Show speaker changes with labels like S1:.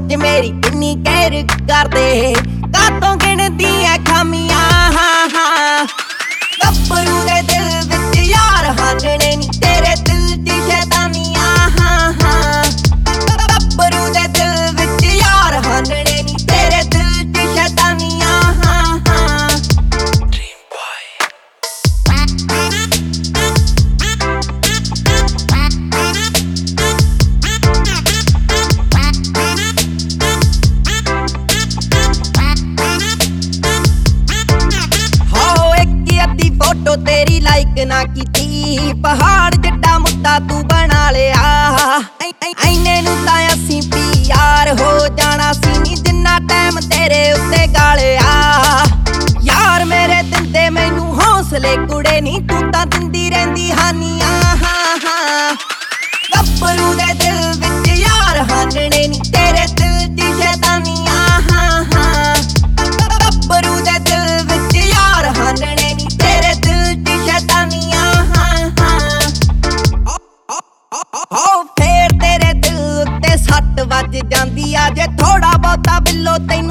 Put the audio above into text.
S1: ਸੋਚ ਮੇਰੀ ਕਿੰਨੀ ਕਹਿਰ ਕਰਦੇ, ਕਾਤੋਂ ਗਿਣਦੀ ਐ ਖਾਮੀਆਂ। ਗੱਭਰੂ ਦੇ ਦਿਲ ਵਿੱਚ ਯਾਰ ਹਾਲਣੇ ਨੀ ਤੇਰੇ ਦਿਲ ਦੀ ਸ਼ੈਤਾਨੀਆਂ। ਗੱਭਰੂ ਦੇ ਦਿਲ ਵਿੱਚ ਯਾਰ ਹਾਲਣੇ ਨੀ ਤੇਰੇ ਦਿਲ ਦੀ ਸ਼ੈਤਾਨੀਆਂ। ਫੋਟੋ ਤੇਰੀ ਲਾਈਕ ਨਾ ਕੀਤੀ, ਪਹਾੜ ਜਿੱਡਾ ਮੁੱਦਾ ਤੂੰ ਬਣਾ ਲਿਆ। ਐਨੇ ਨੂੰ ਤਾਂ ਅਸੀਂ ਪਿਆਰ ਹੋ ਜਾਣਾ ਸੀ ਨੀ, ਜਿੰਨਾ ਟਾਈਮ ਤੇਰੇ ਉੱਤੇ ਗਾਲਿਆ। ਯਾਰ ਮੇਰੇ ਦਿੰਦੇ ਮੈਨੂੰ ਹੌਸਲੇ ਕੁੜੇ ਨੀ, ਤੂੰ ਤਾਂ ਦਿੰਦੀ ਰਹਿੰਦੀ ਹਾਨੀਆਂ। ਗੱਭਰੂ ਦੇ ਦਿਲ ਵਿੱਚ ਯਾਰ ਹਾਲਣੇ ਨੀ ਤੇਰੇ ਦਿਲ ਦੀ ਸ਼ੈਤਾਨੀਆਂ। ਗੱਭਰੂ ਦੇ ਦਿਲ ਵਿੱਚ ਯਾਰ ਹਾਲਣੇ ਨੀ ਤੇਰੇ ਦਿਲ ਦੀ ਸ਼ੈਤਾਨੀਆਂ। ਫੇਰ ਤੇਰੇ ਦਿਲ ਉੱਤੇ ਸੱਟ ਵੱਜ ਜਾਂਦੀ ਆ, ਜੇ ਥੋੜਾ ਬਹੁਤਾ ਬਿੱਲੋ ਤੈਨੂੰ